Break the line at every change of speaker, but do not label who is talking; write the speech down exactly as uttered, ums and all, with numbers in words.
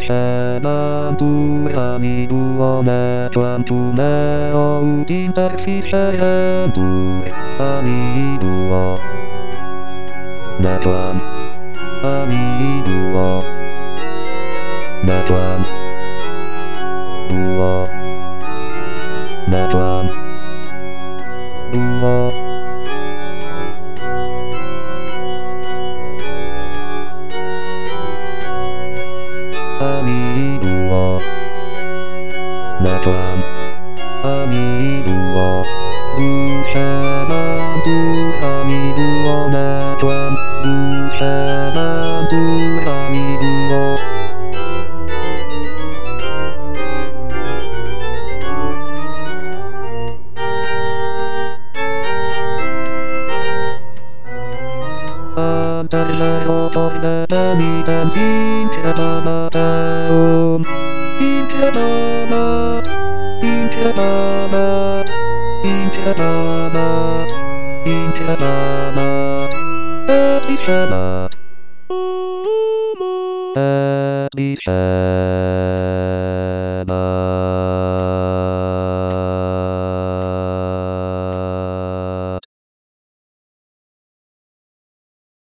Shabbat kami buona Tuhan tunao intercession kami buo na Tuhan kami buo na Tuhan buo na Tuhan buo kami buo na Tuhan kami buo Shabbat kami buo na Tuhan Shabbat kami buo Antarlah kotor kami dan cinta Om Cinta Babat Cinta Babat Cinta Babat Cinta Babat Happy Shabbat Happy Shabbat